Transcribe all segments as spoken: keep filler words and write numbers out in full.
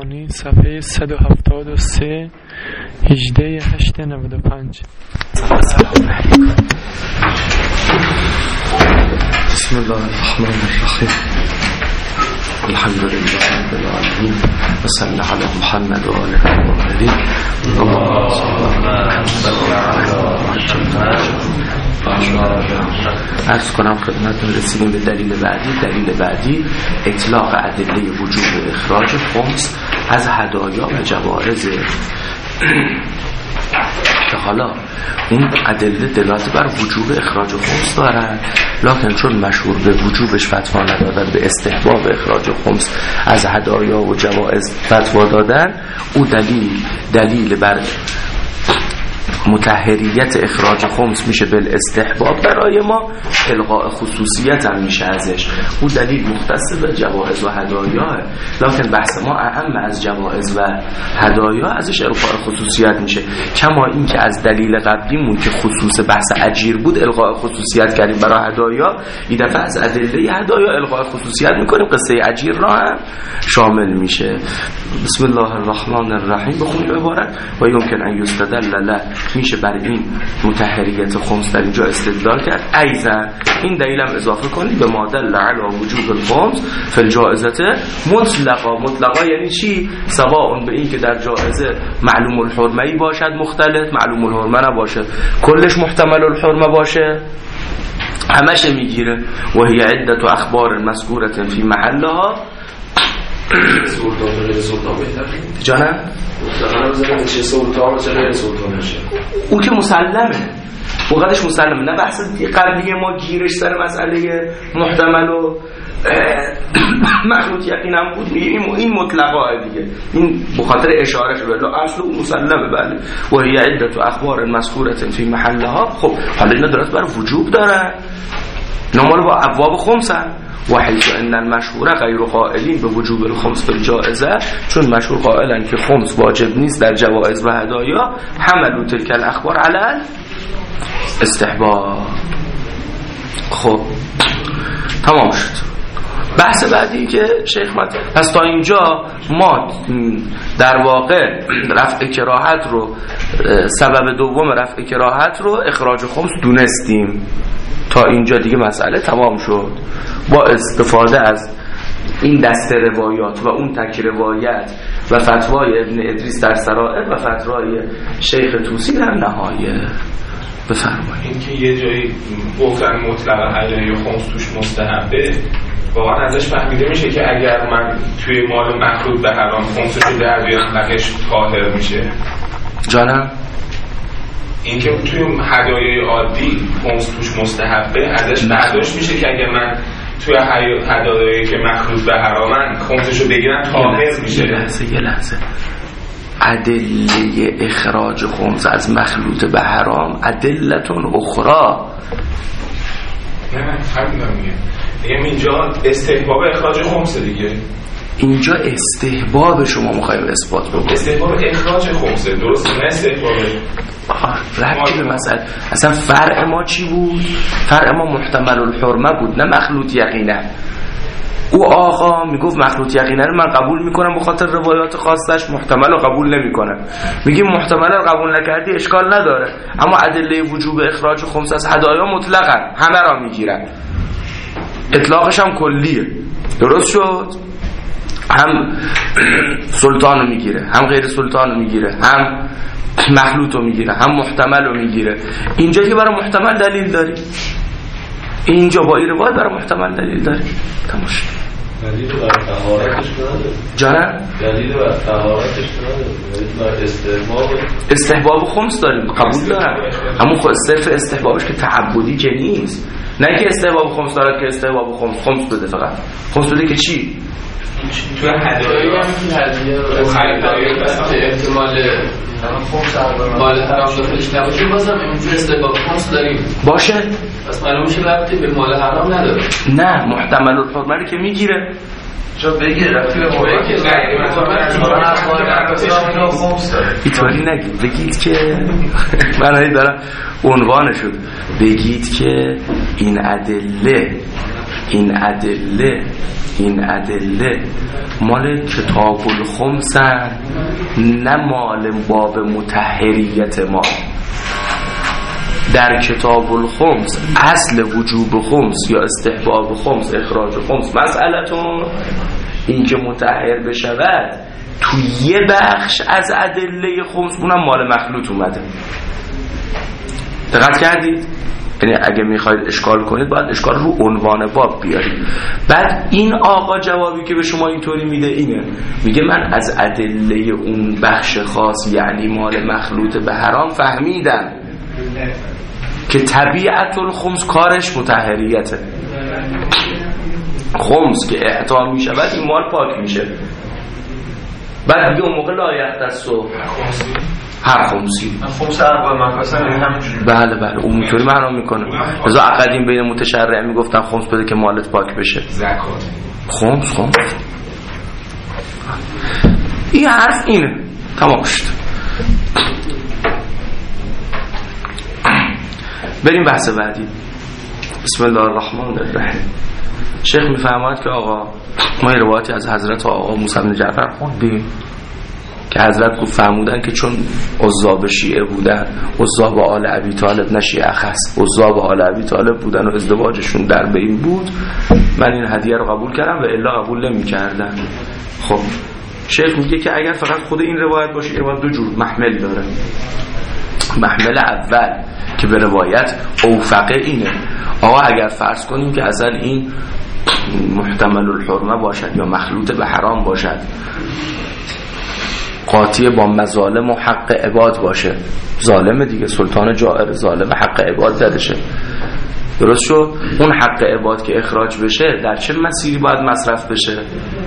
ربانی صفحه صد و هفتاد و سه هجده هشت نود و پنج. بسم الله الرحمن الرحیم. الحمد لله رب العالمین و صلی علی محمد و آله الطاهرین. اللهم صل علی محمد. عرض کنم خدمتتون رسیدیم به دلیل بعدی. دلیل بعدی اطلاق ادله وجوب اخراج خمس از هدایا و جوائز که حالا این ادله دلالت بر وجوب اخراج خمس دارن، لکن چون مشهور به وجوبش فتوا ندادن، به استحباب اخراج خمس از هدایا و جوائز فتوا دادن، او دلیل دلیل بر مطهریت اخراج خمس میشه بالاستحباب برای ما، الغاء خصوصیت هم میشه ازش. او دلیل مختص به جوائز و هدایا، لکن بحث ما اهم از جوائز و هدایا ازش الغاء خصوصیت میشه. کما این که از دلیل قبلیمون که خصوص بحث اجیر بود الغاء خصوصیت کردیم برای هدایا، این دفعه از ادله هدایا الغاء خصوصیت میکنیم، قصه اجیر را هم شامل میشه. بسم الله الرحمن الرحیم. بخونیم عبارت و یمکن ان یستدل له، میشه بر این مطهریت خمس در اینجا استدلال کرد. ایضا این دلیل هم اضافه کنید به ما دل علی وجوب الخمس فی الجائزه مطلقا. مطلقا یعنی چی؟ سواء به این که در جائزه معلوم الحرمه باشد مختلط، معلوم الحرمه نباشه، کلش محتمل الحرمه باشه، همش میگیره. و هی عدت اخبار مذکوره فی محلها. سلطان غیر سلطان بهتره جانم؟ مطلقا بزنید چه سلطان و چه غیر سلطان میشه. اون که مسلمه، وقتش مسلمه، نه بحث قبلیه ما گیرش سر مسئله محتمل و مخلوط یقینم بود، میگیم این مطلقه دیگه، این بخاطر اشاره شده، لا اصل اون مسلمه. بله. و هی عدت اخبار مذکوره فی محلها. خب حالا اینا درست برای وجوب داره، نمال با ابواب خمسه. و حیث ان المشهور غیر قائلین به وجوب الخمس فی الجائزه، چون مشهور قائلن که خمس واجب نیست در جوائز و هدایا، حملوا تلک الاخبار علی استحباب. خب تمام شد. بحث بعدی که شیخ مت، پس تا اینجا ما در واقع رفع کراهت رو، سبب دوم رفع کراهت رو اخراج خمس دونستیم. تا اینجا دیگه مسئله تمام شد. با استفاده از این دست روایات و اون تک روایت و فتوای ابن ادریس در سرائر و فتوای شیخ توسی در نهایه. بفرمایید. این که یه جایی گفتن مطلق هدایا خمس توش مستحبه، واقعا ازش فهمیده میشه که اگر من توی مال مخلوط به حرام خمسشو در بیارم حقش طاهر میشه؟ جانم؟ این که توی هدایای عادی خمس توش مستحبه، ازش برداشت میشه که اگر من توی هدایایی که مخلوط به حرامن خمسشو بگیرم طاهر میشه. یه لحظه یه لحظه ادله اخراج خمس از مخلوط به حرام ادلتون اخرى. نه نه فهمیدم میگه میگم اینجا استحباب اخراج خمسه دیگه. اینجا استحباب شما میخوایم اثبات بکنیم، استحباب اخراج خمسه، درسته؟ نه استحباب ربطی به مسئله. اصلا فرع ما چی بود؟ فرع ما محتمل الحرمه بود، نه مخلوط یقینه. او آقا میگفت مخلوط یقینه رو من قبول میکنم به خاطر روایات خاصش، محتمل رو قبول نمیکنم. میگیم محتمل رو قبول نکردی اشکال نداره، اما ادله وجوب اخراج خمس از هدایا مطلقاً همه را میگیرن، اطلاقش هم کلیه. درست شد؟ هم سلطان رو میگیره، هم غیر سلطان رو میگیره، هم مخلوط رو میگیره، هم محتمل رو میگیره. اینجا که برای محتمل دلیل داری، اینجا با این روایت برای محتمل دلیل داری. تمام شد. دلیل بر طهارتش نداره. جانم؟ دلیل بر طهارتش نداره. دلیل بر استحباب استحباب خمس داریم، قبول دارم. همون خود صرف استحبابش که تعبدی که نیست، نه که استحباب خمس دارد که استحباب خمس خمس بده. فقط خمس بده که چی؟ توی هدایا هدایا احتمال مال حرام داخلش نباشه، بازم اینجور استحباب خمس داریم باشه. پس معلوم میشه ربطی به مال حرام نداره. نه محتمل الحرمه که میگیره. چون بگیر رفتی به موقعی که ایتواری نگید، بگید که من هایی دارم عنوانشون، بگید که این ادله این ادله این ادله مال کتاب الخمسن، نه مال باب مطهریت ما. در کتاب الخمس اصل وجوب خمس یا استحباب خمس، اخراج خمس مسئلتون این که مطهر بشود تو یه بخش از ادله خمس، اونم مال مخلوط اومده. دقت کردید؟ یعنی اگه میخواید اشکال کنید باید اشکال رو عنوان باب بیارید. بعد این آقا جوابی که به شما اینطوری میده اینه، میگه من از ادله اون بخش خاص یعنی مال مخلوط به حرام فهمیدم که طبیعت الخمس کارش مطهریته. خمس که اعطا میشود این مال پاک میشه. بعد دیگه اون موقع لایق دست و هر خمسی خمس اربع مفصل همینجوری. بله بله اونطوری معنا میکنه. لذا عقدیم بین متشرع میگفتن خمس بده که مالت پاک بشه. زکات خمس خمس این حرف اینه. تمام شد. بریم بحث بعدی. بسم الله الرحمن الرحیم. شیخ میفرماید که آقا ما این روایتی از حضرت آقا موسی بن جعفر خوندیم که حضرت گفت فرمودن که چون عزاب شیعه بودن، عزاب آل ابی طالب نه شیعه خاص، عزاب آل ابی طالب بودن و ازدواجشون در بین بود، من این هدیه رو قبول کردم و الا قبول نمی‌کردن. خب شیخ میگه که اگر فقط خود این روایت باشه، روایت دو جور محمل داره. محمل اول که به روایت اوفقه اینه، آقا اگر فرض کنیم که اصلا این محتمل الحرمه باشد یا مخلوط به حرام باشد، قاطی با مظالم و حق عباد باشه، ظالم دیگه، سلطان جائر ظالم، حق عباد زده شه، درست شد؟ اون حق عباد که اخراج بشه در چه مسیری باید مصرف بشه؟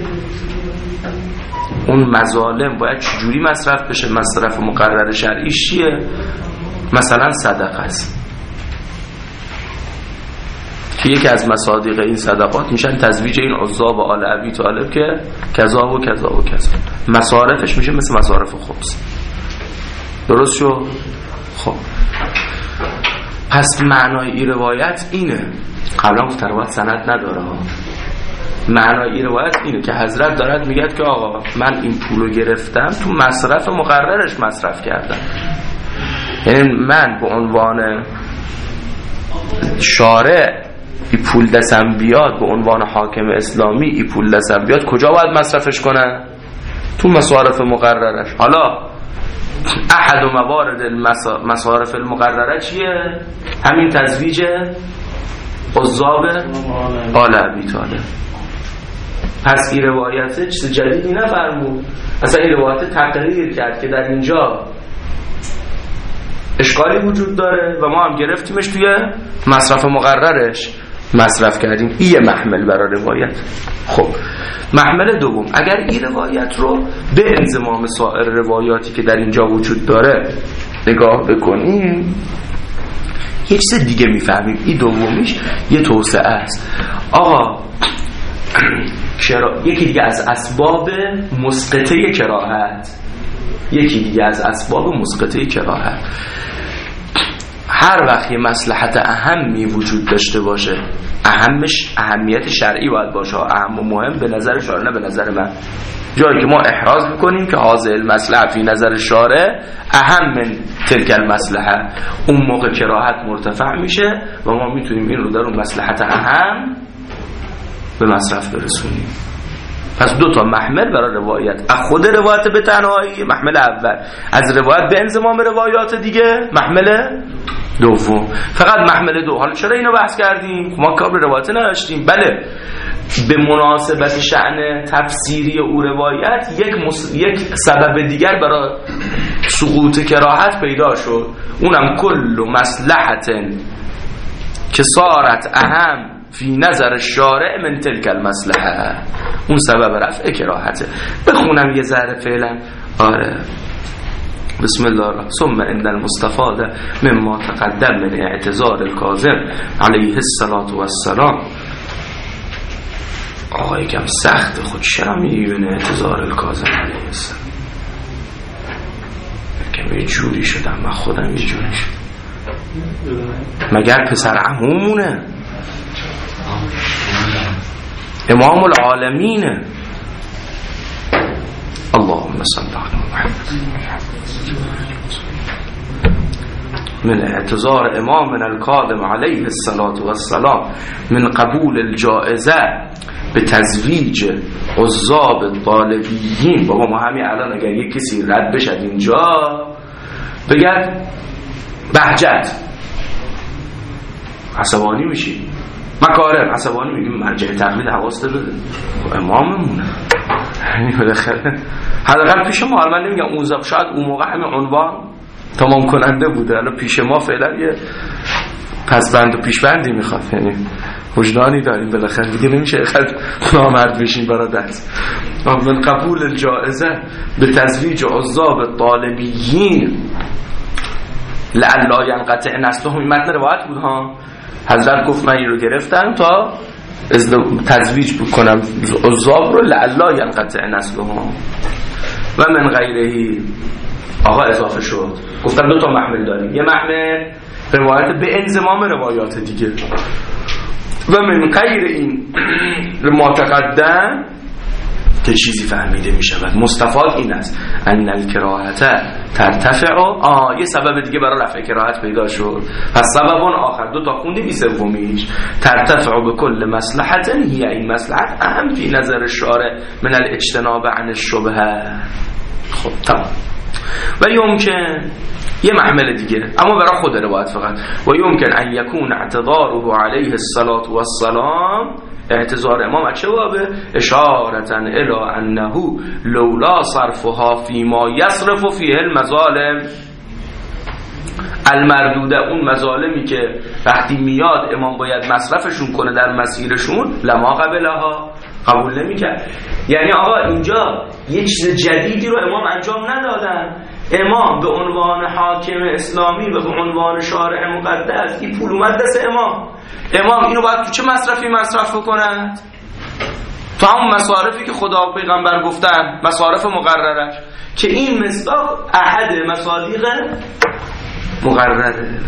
اون مظالم باید چجوری مصرف بشه؟ مصرف مقرر شرعی چیه؟ مثلا صدقه است که یکی از مصادیق این صدقات میشن تزویج این عزاب آل ابی طالب که کذا و کذا و کذا، مصارفش میشه مثل مصارف خمس. درست شد؟ خب پس معنای این روایت اینه، قبلا گفتم روایت سند نداره، معنای این روایت اینه که حضرت دارد میگه که آقا من این پولو گرفتم تو مصرف مقررش مصرف کردم، یعنی من به عنوان شارع این پول دستم بیاد، به عنوان حاکم اسلامی این پول دستم بیاد، کجا باید مصرفش کنه؟ تو مصارف مقررش. حالا احد و موارد مصارف المقرره چیه؟ همین تزویج عزاب آل ابی طالب. پس این روایت چیز جدیدی نفرمود، اصلا این روایت تقریر کرد که در اینجا اشکالی وجود داره و ما هم گرفتیمش توی مصرف مقررش مصرف کردیم. این یه محمل برای روایت. خب محمل دوم، اگر این روایت رو به انضمام سایر روایاتی که در اینجا وجود داره نگاه بکنیم، یه چیز دیگه میفهمیم. این دومیش یه توسعه است. آقا یکی دیگه از اسباب مسقطه کراهت، یکی دیگه از اسباب مسقطه کراهت، هر وقت یه مصلحت اهمی وجود داشته باشه، اهمش اهمیت شرعی باید باشه، اهم و مهم به نظر شارع نه به نظر من، جایی که ما احراز میکنیم که حاضر المصلحه فی نظر شارع اهم من تلک المصلحه، اون موقع کراهت مرتفع میشه و ما میتونیم این رو در اون مصلحت اهم به مصرف برسونیم. پس دو تا محمل برای روایت، از خود روایت به تنهایی محمل اول، از روایت به انضمام روایات دیگه محمل دوم. فقط محمل دو. حالا چرا اینو بحث کردیم؟ ما کار به روایت نداشتیم. بله به مناسبت شأن تفسیری او روایت یک, مص... یک سبب دیگر برای سقوط کراهت پیدا شد، اونم کل مصلحت که صارت اهم فی نظر شارع من تلک المصلحه، اون سبب رفع کراهته. بخونم یه ذره فعلا. آره بسم الله الرحمن ثم ان المستفاد مما تقدم من اعتذار الکاظم علیه الصلاة والسلام. آقا یکم سخت، خود چرا میگین اعتذار الکاظم علیه السلام؟ یکم یه جوری شدم، من خودم یه جوری شدم. مگر پسر عمومونه؟ امام العالمینه. اللهم صل علی محمد. من اعتذار امامنا الكاظم علیه الصلاة والسلام من قبول الجائزه به تزویج عزاب الطالبیین. بابا ما همین الان اگر یک کسی رد بشد اینجا بگد بهجت، عصبانی میشی، مکارم عصبانی میگیم مرجع تقلید حواس بده اماممونه. یعنی بالاخره حداقل پیش ما، من نمیگم اون زب، شاید اون موقع همین عنوان تمام کننده بوده، الان پیش ما فعلا یه پسبند و پیشبندی میخواد، یعنی وجدانی داریم بالاخره دیگه نمیشه خد نامرد بشین برادر. من قبول الجائزه به تزویج عزاب الطالبیین لعلا ینقطع نسلهم. این متن روایت بود ها، حضرت گفت من این رو گرفتم تا تزویج بکنم عزاب رو لعلا ینقطع نسلهم. و من غیرهی آقا اضافه شد، گفتم دو تا محمل داریم، یه محمل روایت به انضمام روایات دیگه و من غیر این ما تقدم که چیزی فهمیده می شود. مستفاد این است ان الکراهت ترتفع. آه یه سبب دیگه برای رفع کراهت پیدا شد، پس سبب آخر دو تا خوندی بی سومیش ترتفع به کل مصلحت هی. این مصلحت اهم فی نظر الشارع من الاجتناب عن الشبهه. خب تمام. و یمکن یه محمل دیگه اما برای خود روایت فقط، و یمکن ان یکون اعتذاره علیه الصلاة والسلام، اعتذار امام چه بابه؟ اشارتا الی انه لولا صرفها فیما یصرف فیه المظالم المردوده. اون مظالمی که وقتی میاد امام باید مصرفشون کنه در مسیرشون، لما قبلها، قبول نمیکرد. یعنی آقا اینجا یه چیز جدیدی رو امام انجام ندادن. امام به عنوان حاکم اسلامی و به عنوان شارع مقدس این پول اومد دست امام. امام اینو باید تو چه مصرفی مصرف بکنند؟ تو همون مصارفی که خدا و پیغمبر گفتن، مصارف مقررش، که این مصداق احد مصادیق مقرره.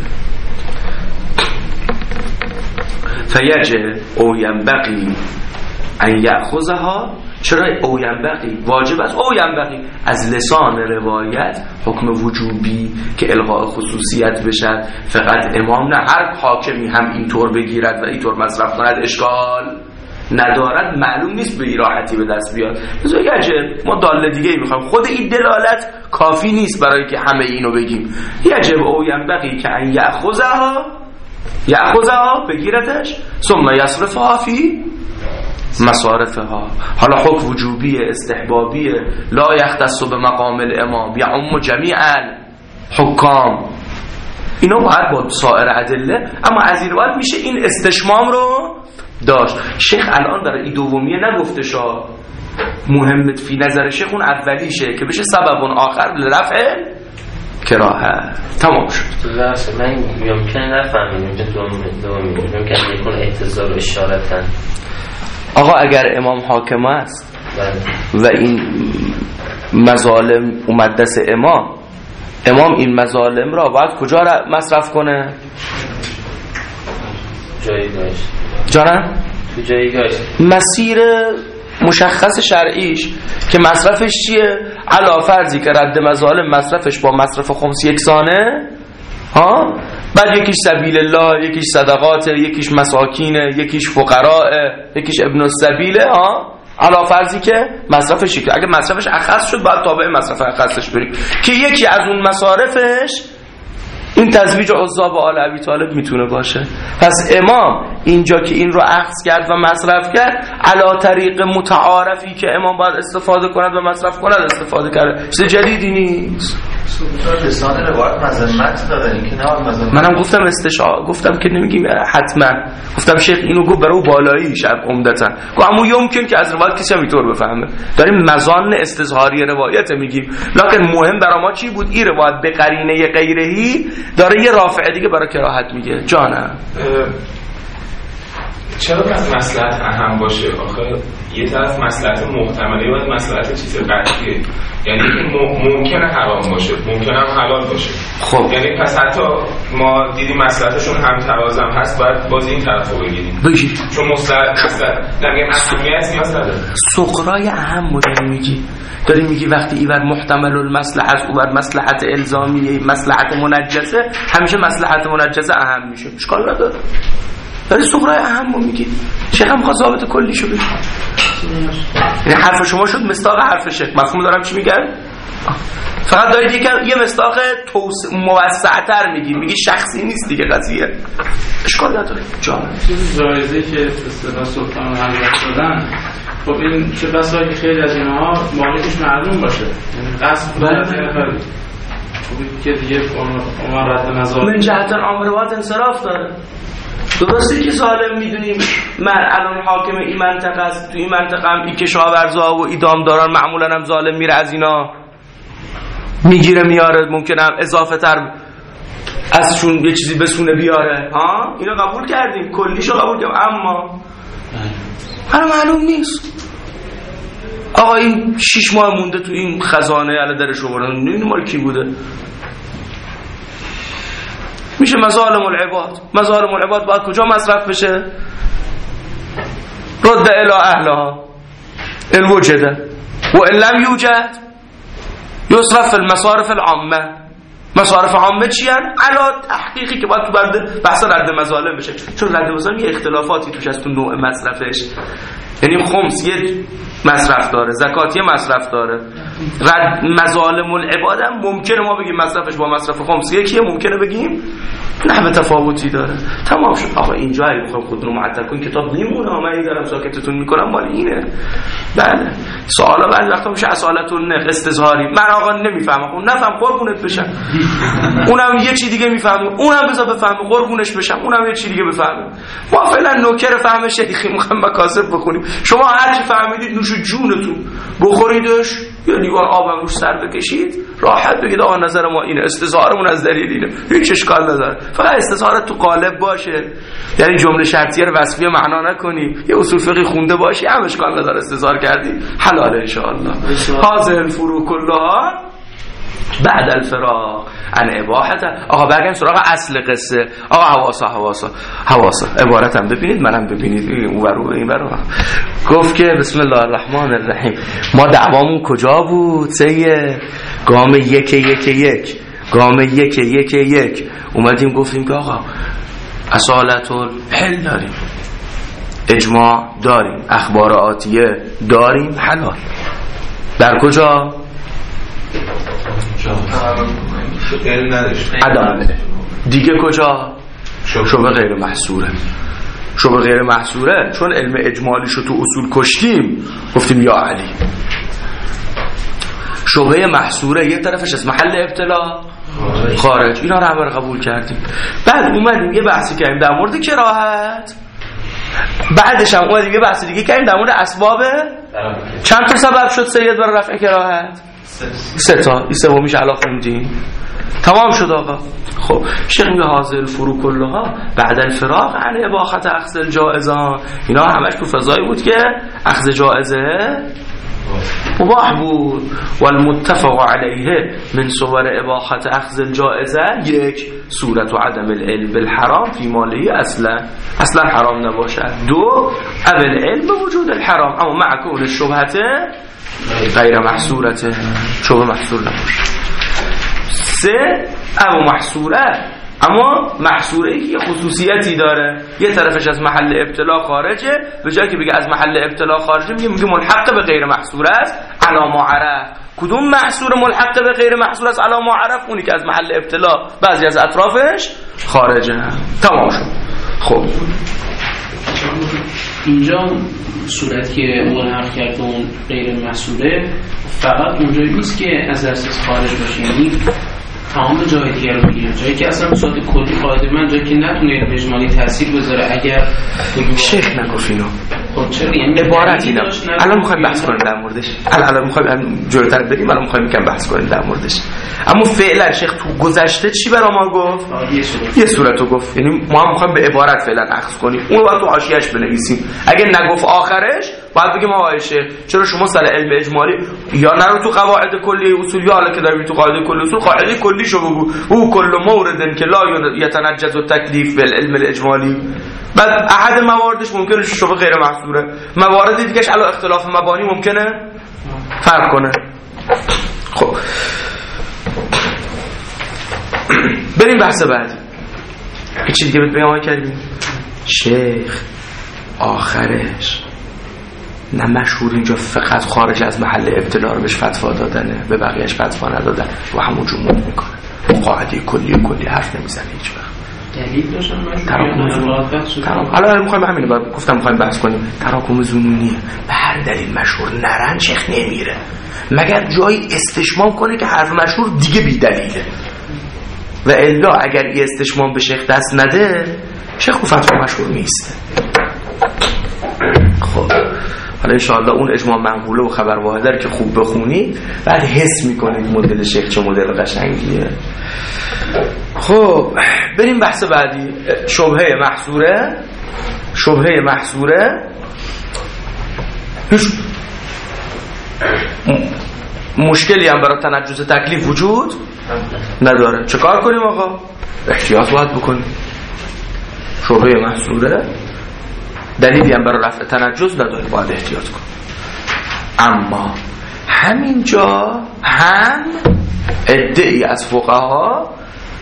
فیجب او ینبغی ان یأخذها. چرا او ینبغی؟ واجب است. او ینبغی از لسان روایت حکم وجوبی که الغاء خصوصیت بشد، فقط امام نه، هر حاکمی هم اینطور بگیرد و اینطور مصرف کند اشکال ندارد. معلوم نیست به راحتی به دست بیاد. بذار یجب ما داله دیگه میخوایم، خود این دلالت کافی نیست برای که همه اینو بگیم. یجب او ینبغی که ان یأخذها، یأخذها بگیرتش، ثم یصرفها فی مصارفها. حالا حکم وجوبی استحبابی لا یختص به مقام الامام یعم جمیع الحکام. اینو باید با سایر ادله، اما از این روایت میشه این استشمام رو داشت. شیخ الان داره این دومیه نگفته شا، مهمت فی نظر شیخ اون اولیشه که بشه سبب آخر لرفع کراهه. تمام شد. من ممکنه نفهمیم که دومی ممکنه یکون اعتذار اشارتن. آقا اگر امام حاکم است و این مظالم اومد دست امام، امام این مظالم را باید کجا را مصرف کنه؟ جایگاهش. جانم؟ تو جایگاهش. مسیر مشخص شرعیش که مصرفش چیه؟ علا فرضی که رد مظالم مصرفش با مصرف خمس یکسانه، ها؟ بعد یکیش سبیل الله، یکیش صدقات، یکیش مساکینه، یکیش فقراء، یکیش ابن السبیله، ها؟ علا فرضی که مصرفش که اگه مصرفش اخص شد باید تابع مصرف اخصش بریم، که یکی از اون مصارفش این تزویج عزاب آل ابی طالب میتونه باشه. پس امام اینجا که این رو اخذ کرد و مصرف کرد، علا طریق متعارفی که امام باید استفاده کند و مصرف کند استفاده کرده، چیز جدیدی نیست. لسان روایت مذمت داره، این که نه مذمت. منم گفتم استشعار، گفتم که نمیگیم حتما، گفتم شیخ اینو گفت برای بالایی شب عمدتا، گفت اما یمکن که از روایت کسی هم اینطور بفهمه. داریم مزان استظهاری روایت میگیم، لکن مهم برای ما چی بود؟ این روایت به قرینه غیرهی داره یه رافعه دیگه برای کراهت میگه. جانم چرا مصلحت اهم باشه؟ آخه یه طرف مصلحت محتمله و مصلحت چیز قطعیه، یعنی ممکنه حرام باشه ممکنه هم حلال باشه. خب یعنی پس حتی ما دیدیم مصلحتشون هم تراز هم هست، باید باز این طرف رو بگیریم بگیر چون مصلحت مصلحت نمیگم اهمیت نیاز نداره. سقرای اهم مدل میگی داری میگی وقتی ایور محتمل المصلحت اوور مصلحت الزامیه مصلحت منجزه، همیشه مصلحت منجزه اهم میشه، اشکال نداره. داری سقرای اهم رو میگی، چه هم خواست ضابط کلی شو بگی. یعنی حرف شما شد مصداق حرفشه، مفهوم دارم چی میگن؟ فقط دارید یه مصداق موسع‌تر میگی، میگی شخصی نیست دیگه قضیه، اشکال نداره. جان جایزه که اصطلاح سلطان حضرت شدن، خب این چه بسا که خیلی از اینها مالکش معلوم باشه، یعنی قصد بله که دیگه عمر رد نظر من جهت الامر باید انصراف داره. درسته که ظالم میدونیم من الان حاکم این منطقه است، تو این منطقه هم ای کشاورزا و ایدام دارن معمولا هم ظالم میره از اینا میگیره میاره، ممکنه هم اضافه تر ازشون یه چیزی بسونه بیاره، ها اینو قبول کردیم، کلیشو قبول کردیم، اما هر معلوم نیست. آقا این شیش ماه مونده تو این خزانه علی درش آوردن، این مال کی بوده؟ میشه مظالم العباد. مظالم العباد باید کجا مصرف بشه؟ رد الی اهلها ان وجده و ان لم یوجد یصرف فی المصارف العامه. مصارف عامه چی هن؟ علا تحقیقی که باید تو برده بحث رد مظالم بشه، چون رد مظالم یه اختلافاتی توش از تو نوع مصرفش، یعنی خمس یه مصرف داره، زکات یه مصرف داره، رد مظالم العباد هم ممکنه ما بگیم مصرفش با مصرف خمس یکیه، ممکنه بگیم نحو تفاوتی داره. تمام شد. آقا اینجا اگه بخوام خودتون رو معطل کنین کتاب میمونه، من این دارم ساکتتون میکنم مال اینه. بله سوالا بعد وقتا میشه اسئالتون نه استظهاری، من آقا نمیفهمم، خب نفهم قربونت بشم، اونم یه چی دیگه میفهمه، اونم بذار بفهمه قربونش بشم، اونم یه چی دیگه بفهمه. ما فعلا نوکر فهم شیخی میخوام مکاسب بخونیم، شما هر چی فهمیدید نوش جونتون بخوریدش، یا لیوان آبم روش سر بکشید راحت بگید آقا نظر ما اینه، استظهارمون از دلیل اینه، هیچ اشکال نداره. فقط استظهارت تو قالب باشه، یعنی جمله شرطیه رو وصفیه معنا نکنی، یه اصول فقهی خونده باشی، هم اشکال نداره، استظهار کردی حلاله ان شاء الله. هذه الفروع كلها بعد الفراغ عن اباحت. آقا برگردیم سراغ اصل قصه. آقا حواسا حواسا حواسا عبارتم ببینید، منم ببینید، اون ورو این ورو. گفت که بسم الله الرحمن الرحیم، ما دعوامون کجا بود؟ سه گام یک یک یک گام یک یک یک اومدیم گفتیم که آقا اصالت الحل داریم، اجماع داریم، اخبار آتیه داریم، حلال در کجا؟ عدم دیگه کجا؟ شبه غیر محصوره. شبه غیر محصوره چون علم اجمالیشو تو اصول کشتیم، گفتیم یا علی. شبه محصوره یه طرفش از محل ابتلا خارج، اینا رو همه قبول کردیم. بعد اومدیم یه بحثی کردیم در مورد کراهت، بعدش هم اومدیم یه بحث دیگه کردیم در مورد اسباب. چند تا سبب شد سید برای رفع کراهت؟ سه تا. این سومیش علا خوندیم، تمام شد آقا. خب شیخ میگه حاضر الفروع کلها بعد الفراغ عن اباحت اخذ الجائزان. اینا همش تو فضایی بود که اخذ جائزه مباح بود. والمتفق علیه من صور اباحت اخذ الجائزه، یک صورت و عدم العلم بالحرام فی ماله اصلا اصلا حرام نباشد. دو اول علم وجود الحرام اما مع کون الشبهته غیر محصورته، شبه محصور نباشه. سه اما محصوره، اما محصوره ای که خصوصیتی داره، یه طرفش از محل ابتلا خارجه، به جایی که بگه از محل ابتلا خارجه میگه میگه ملحق به غیر محصوره است علی ما عرف. کدوم محصور ملحق به غیر محصور است علی ما عرف؟ اونی که از محل ابتلا بعضی از اطرافش خارجه. تمام شد. خب اینجا صورت که ملحق کرد اون غیر محصوره فقط اونجایی نیست که از اساس خارج باشه، یعنی تمام جای دیگه رو بگیریم، جایی که اصلا صورت کلی قاعده من جایی که نتونه اجمالی تاثیر بذاره. اگر شیخ نگفت اینو، خب چرا یعنی عبارت اینا الان میخوایم بحث کنیم در موردش، الان الان میخوایم جلوتر بریم، الان میخوایم یکم بحث کنیم در موردش. اما فعلا شیخ تو گذشته چی برای ما گفت؟ یه صورتو گفت، یعنی ما هم میخوایم به عبارت فعلا اخذ کنیم، اون رو تو حاشیه‌اش بنویسیم. اگه نگفت آخرش باید بگیم آقای شیخ چرا شما سر علم اجمالی یا نرو تو قواعد کلی اصول یا حالا که داری تو قاعده کلی اصول قاعده کلی شو بگو او کل مورد که لا یتنجز التکلیف بالعلم الاجمالی. بعد احد مواردش ممکنه شبه غیر محصوره، موارد دیگهش علی اختلاف مبانی ممکنه فرق کنه. خب بریم بحث بعدی. یه چیزی دیگه بگم آقای کریمی شیخ آخرش نه مشهور اینجا فقط خارج از محل ابتلا رو بهش فتوا دادنه، به بقیهش فتوا ندادن و همون جمهور میکنه قاعده کلی کلی حرف نمیزنه هیچ وقت. دلیل داشتن مشهور حالا میخوایم همینو بعد گفتم میخوایم بحث کنیم. تراکم ظنونیه به هر دلیل مشهور نرن شیخ نمیره مگر جایی استشمام کنه که حرف مشهور دیگه بی دلیله و الا اگر ای استشمام به شیخ دست نده شیخ و فتوا مشهور نیست. خب حالا انشاءالله اون اجماع منقوله و خبر واحده رو که خوب بخونید بعد حس میکنید مدل شیخ چه مدل قشنگیه. خب بریم بحث بعدی. شبهه محصوره. شبهه محصوره هیچ مشکلی هم برای تنجز تکلیف وجود نداره. چه کار کنیم آقا؟ احتیاط باید بکنیم. شبهه محصوره دلیلی هم برای رفع تنجز نداره باید احتیاط کنیم. اما همینجا هم عده‌ای از فقها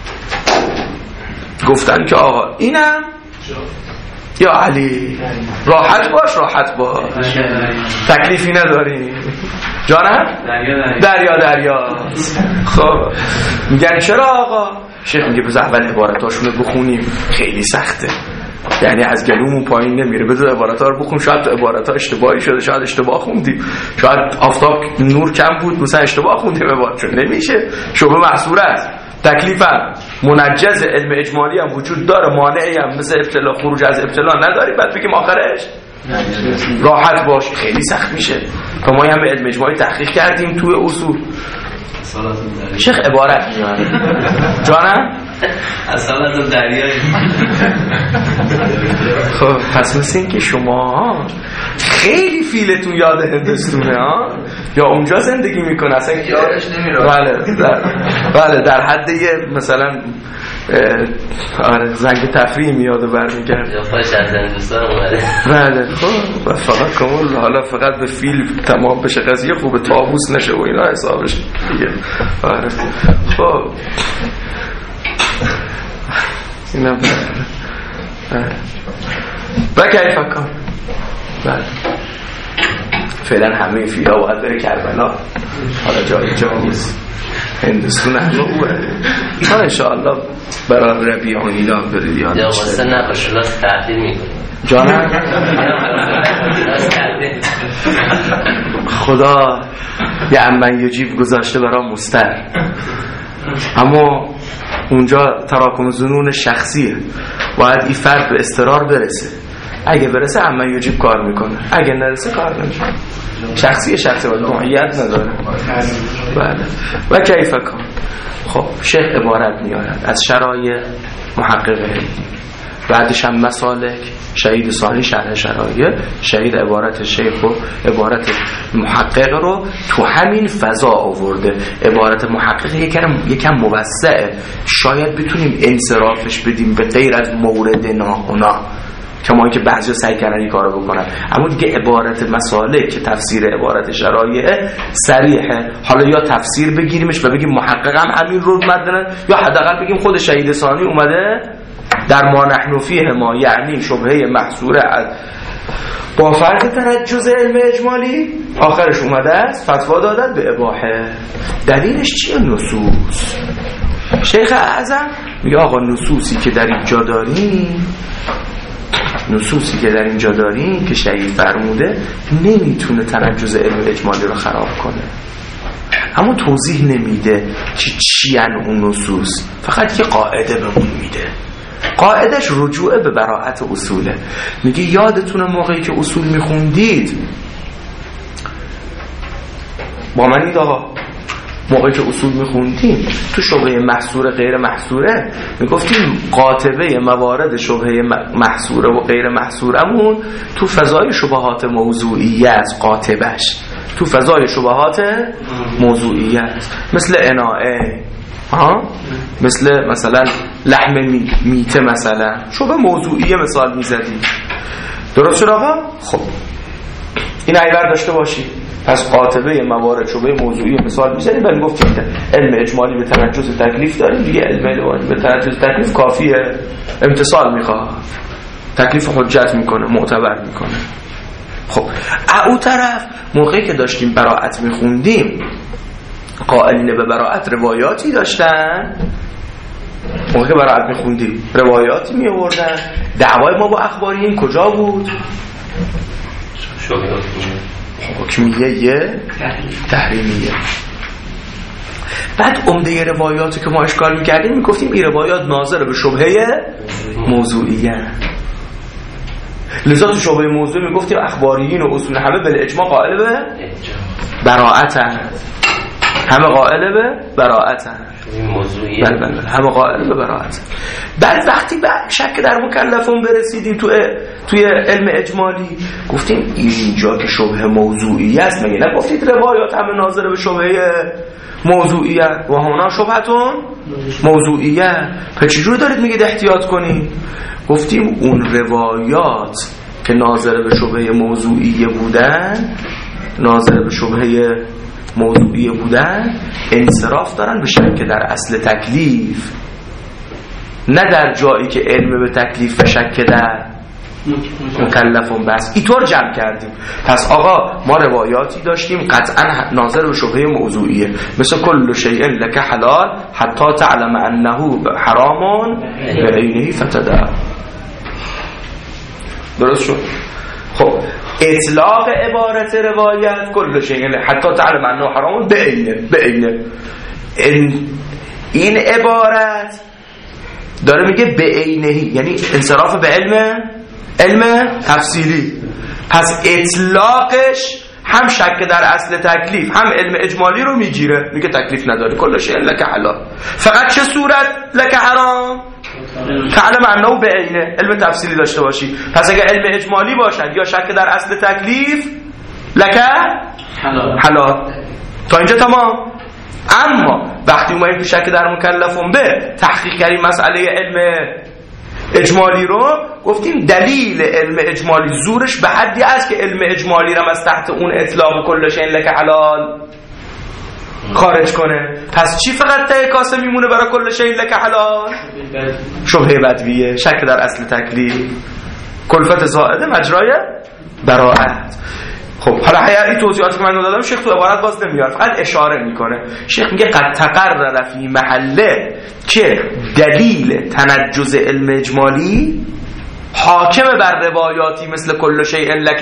گفتن که آقا اینم یا علی راحت باش راحت باش تکلیفی نداری جانم دریا دریا. خب میگن چرا آقا؟ شیخ میگه بذار اول عبارتاشونو بخونیم خیلی سخته یعنی از گلومون پایین نمیره بذار عبارت‌ها رو بخونیم شاید تو عبارت‌ها اشتباهی شده شاید اشتباه خوندیم شاید آفتاب نور کم بود مثلا اشتباه خوندیم عبارت چون نمیشه شبهه محصوره است. تکلیف هم منجز علم اجمالی هم وجود داره مانعی هم مثل ابتلا خروج از ابتلا نداری بعد بگیم آخرش راحت باش خیلی سخت میشه. تا ما هم علم اجمالی تحقیق کردیم توی اصول شیخ عبارت میاره جانم اصالت دریایی. خب پس مثل این که شما خیلی فیلتون یاد هندستونه ها یا اونجا زندگی میکنه اصلا یادش نمیره. بله در بله در حد یه مثلا آره زنگ تفریح میاد و برمیگرد یا فاش از هندوستان اومده. بله خب فقط کامل حالا فقط به فیل تمام بشه قضیه خوبه طاووس نشه و اینا حسابش دیگه. آره خب اینم و کیف کن بله فعلا همه فیلا باید بره کربلا حالا جای جا نیست هندوستون همه اوه ها انشاءالله برای ربیعون اینا برید یاد یا واسه نباشه لاست تعدیل میکنی جانم خدا یه امن یجیب گذاشته برای مستر اما اونجا تراکم ظنون شخصیه باید این فرد به استقرار برسه اگه برسه امن یجیب کار میکنه اگه نرسه کار نمیکنه شخصی شخصی باید نوعیت نداره. بله و کیف کن. خب شیخ عبارت میارد از شرایع محقق علمی بعدش هم مسالک شهید ثانی شرح شرایع شهید عبارت شیخ و عبارت محقق رو تو همین فضا آورده. عبارت محقق یکم یکم موسعه شاید بتونیم انصرافش بدیم به غیر از مورد ناهنا کما که بعضی سعی کردن این کارو بکنن اما دیگه عبارت مسالک که تفسیر عبارت شرایع صریحه. حالا یا تفسیر بگیریمش و بگیم محقق هم همین رو مدنن یا حداقل بگیم خود شهید ثانی اومده در ما نحن فیه ما یعنی شبهه محصوره با فرض تنجز علم اجمالی آخرش اومده است فتوا دادن به اباحه. دلیلش چیه؟ نصوص. شیخ اعظم میگه آقا نصوصی که در اینجا داریم نصوصی که در اینجا داریم که شهید فرموده نمیتونه تنجز علم اجمالی رو خراب کنه اما توضیح نمیده که چی ان اون نصوص فقط یه قاعده بهمون میده. قاعدش رجوع به براءت اصوله. میگه یادتونه موقعی که اصول میخوندید با من اید آقا موقعی که اصول میخوندیم تو شبهه محصور غیر محصوره میگفتیم قاطبه موارد شبهه محصوره و غیر محصورمون تو فضای شبهات موضوعیه است. قاطبش تو فضای شبهات موضوعیه است، مثل اناعه ها، مثل مثلا لحم می... میته مثلا شبه موضوعیه مثال میزدیم. درست شد آقا؟ خب این ایور داشته باشی. پس قاطبه موارد شبه موضوعی مثال میزنیم، ولی گفتیم علم اجمالی به تنجز تکلیف داریم دیگه. علم اجمالی به تنجز تکلیف کافیه، امتصال میخواد، تکلیف حجت میکنه، معتبر میکنه. خب او طرف موقعی که داشتیم براءت میخوندیم قائلین به براءت روایاتی داشتن، موقعی که براءت میخوندیم روایاتی میآوردن. دعوای ما با اخباریین کجا بود؟ حکمیه تحریمیه. بعد عمده روایاتی که ما اشکال میکردیم میگفتیم این روایات ناظر به شبهه موضوعیه، لذا تو شبهه موضوعی میگفتیم اخباریین و اصول همه بل اجماع قائل به براءتن، همه قائل به براءتن، موضوعیه بله بله همه قائل به براءتن. بعد وقتی بعد شک در مکلفون برسیدیم تو توی علم اجمالی گفتیم اینجا که شبهه موضوعی است، مگه نگفتید روایات همه ناظر به شبهه موضوعیه و هنا شبهتون موضوعیه، پس چجوری دارید میگید احتیاط کنید؟ گفتیم اون روایات که ناظر به شبهه موضوعیه بودن، ناظر به شبهه موضوعیه بودن انصراف دارن به شک در اصل تکلیف، نه در جایی که علم به تکلیف و شک در مکلفون بس. اینطور جمع کردیم. پس آقا ما روایاتی داشتیم قطعا ناظر به شبهه موضوعیه، مثل کل شیء لک حلال حتی تعلم انه حرام بعینه فتدع. درست شد؟ خب اطلاق عبارت روایت کل شیء حتی تعلم انه حرام بعینه بعینه این عبارت داره میگه بعینه، یعنی انصراف به علم علم تفصیلی. پس اطلاقش هم شک در اصل تکلیف هم علم اجمالی رو میگیره، میگه تکلیف نداری کل شیء لک حلال، فقط چه صورت لک حرام؟ تعلم انه بعینه، علم تفصیلی داشته باشی. پس اگه علم اجمالی باشد یا شک در اصل تکلیف لک حلال حلال. تا اینجا تمام. اما وقتی اومدیم تو شک در مکلفون به تحقیق کردیم مسئله علم اجمالی رو، گفتیم دلیل علم اجمالی زورش به حدی است که علم اجمالی رو از تحت اون اطلاق کل شیء لک حلال خارج کنه. پس چی فقط ته کاسه میمونه برای کل شیء لک حلال؟ شبهه بدویه، شک در اصل تکلیف، کلفت زائده مجرای براءت. خب حالا این توضیحاتی که من دادم شیخ تو عبارت باز نمیاره، فقط اشاره میکنه. شیخ میگه قد تقرر فی محله که دلیل تنجز علم اجمالی حاکم بر روایاتی مثل کل شیء لک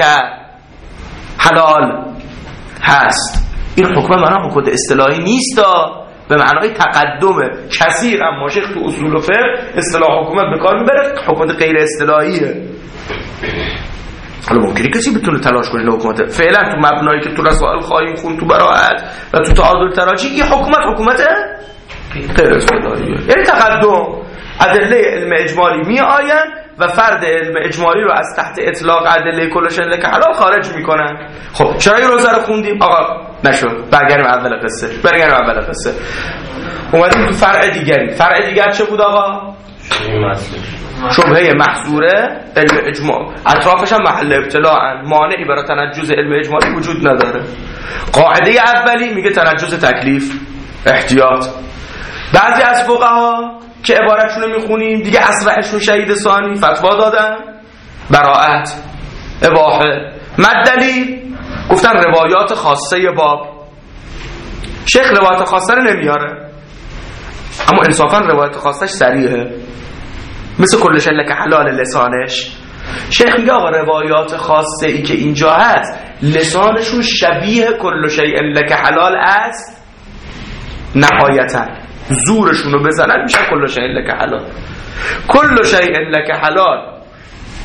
حلال هست. این حکم معنا حکم اصطلاحی نیست، به معنای تقدم کثیر، اما شیخ تو اصول فقه اصطلاح حکومت به کار میبره، حکم غیر اصطلاحیه. حالا ممکنه کسی بتونه تلاش کنه حکومت فعلا تو مبنایی که تو رسائل خواهیم خون تو براءت و تو تعادل تراجی این حکومت حکومت غیر اصطلاحیه، یعنی تقدم ادله علم اجمالی می آین و فرد علم اجمالی رو از تحت اطلاق ادله کل شیء لک حلال خارج میکنن. خب چرا این روزه رو خوندیم؟ آقا نشد، برگردیم اول قصه برگردیم اول قصه اومدیم تو فرع دیگری. فرع دیگر چه بود آقا؟ شبهه محظوره علم اجماع، اطرافش هم محل ابتلاء، مانعی برای تنجز علم اجمالی وجود نداره. قاعده اولی میگه تنجز تکلیف احتیاط. بعضی از فقها که عبارتشون رو میخونیم دیگه اصرحشون شهید ثانی فتوا دادن براءت اباحه. مدلی گفتن روایات خاصه باب. شیخ روایات خاصه رو نمیاره، اما انصافا روایات خاصش صریحه، مثل کل شیء لک حلال لسانش. شیخ میگه آقا روایات خاصه ای که اینجا هست لسانشون شبیه کل شیء لک حلال است، نهایتا زورشون رو بزنن میشه کل شیء لک حلال. کل شیء لک حلال